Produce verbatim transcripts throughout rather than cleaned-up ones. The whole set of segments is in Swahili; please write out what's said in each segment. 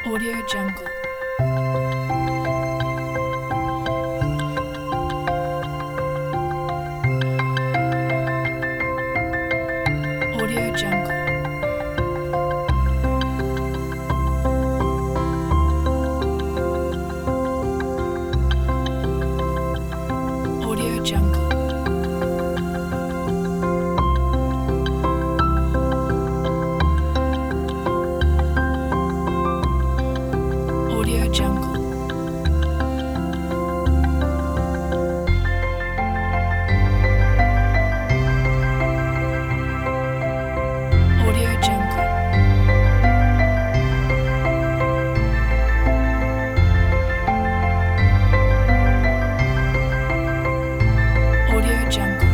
Audio Jungle. Audio Jungle. Audio Jungle. Audio Jungle. Audio Jungle. Audio Jungle.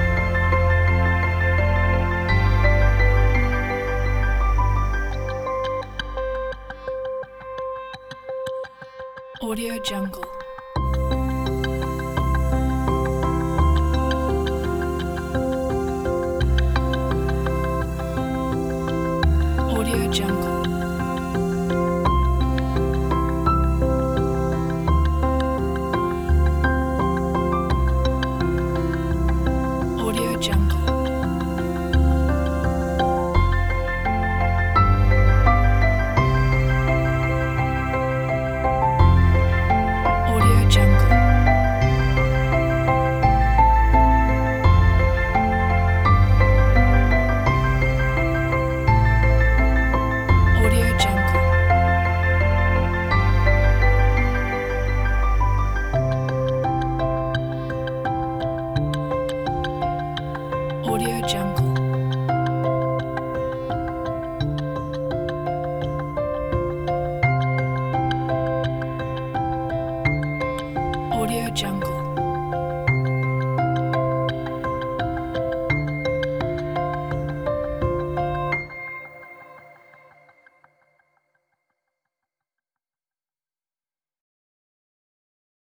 Audio Jungle. Audio Jungle. Audio Jungle. Audio Jungle. Audio Jungle. Audio Jungle. Audio Jungle.